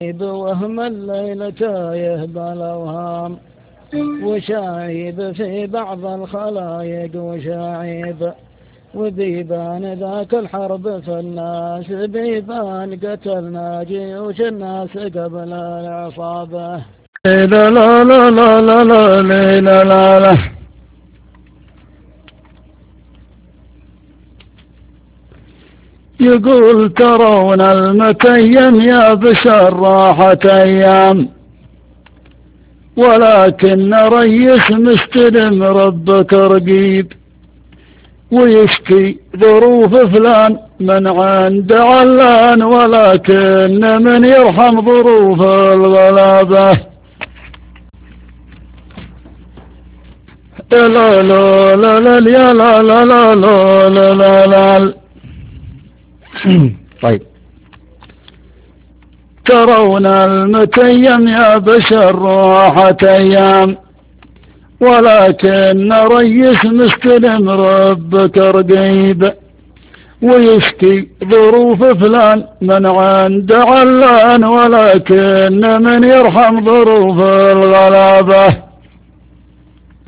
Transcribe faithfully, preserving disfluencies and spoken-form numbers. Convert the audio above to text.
وهم الليل تايه بالأوهام، وشايب في بعض الخلايق وشايب، وبيبان ذاك الحرب في الناس، بيبان قتلنا جيوش الناس قبل العصابة. لا لا لا لا لا لا لا لا لا. يقول ترون المتيم يا بشر راحت أيام، ولكن ريس مستلم ربك رقيب، ويشكي ظروف فلان من عند علان، ولكن من يرحم ظروف الغلابة. لا لا لا لا لا لا لا لا لا لا لا. طيب، ترون المتيم يا بشر راحة أيام، ولكن ريس مستلم ربك رقيب، ويشكي ظروف فلان من عند علان، ولكن من يرحم ظروف الغلابة.